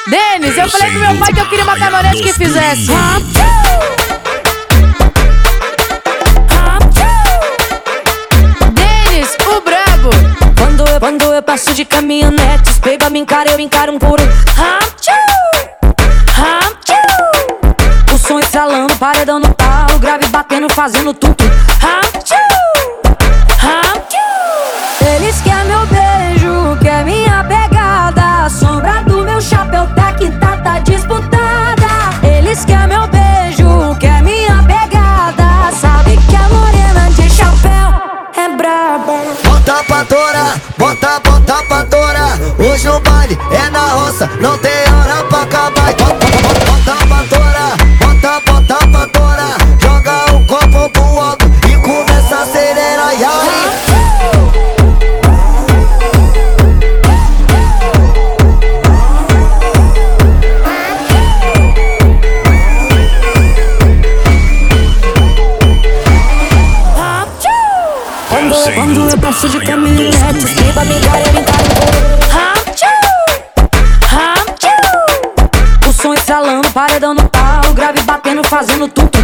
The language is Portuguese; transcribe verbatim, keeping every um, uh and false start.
Denis, eu falei pro meu pai que eu queria uma caminhonete que fizesse Denis, o brabo. Quando eu, quando eu passo de caminhonete, os peiba me encaram, eu encaro um por um. O som estralando, paredão no pau, grave batendo, fazendo tudo. Eles querem meu beijo, quer minha pegada. A sombra do meu chapéu tá que tá, tá disputada. Eles querem meu beijo, quer minha pegada. Sabe que a morena de chapéu é braba. Bota pra torar, bota, bota pra torar. Hoje o baile é na roça, não tem hora pra acabar. Bota, bota, bota pra torar, bota, bota pra torar. Joga o copo pro alto e começa a acelerar. E aí? Quando, quando eu passo de caminhonete, os peiba me encaram, eu encaro um por um. O som estralando, paredão no pau, grave batendo, fazendo tudo.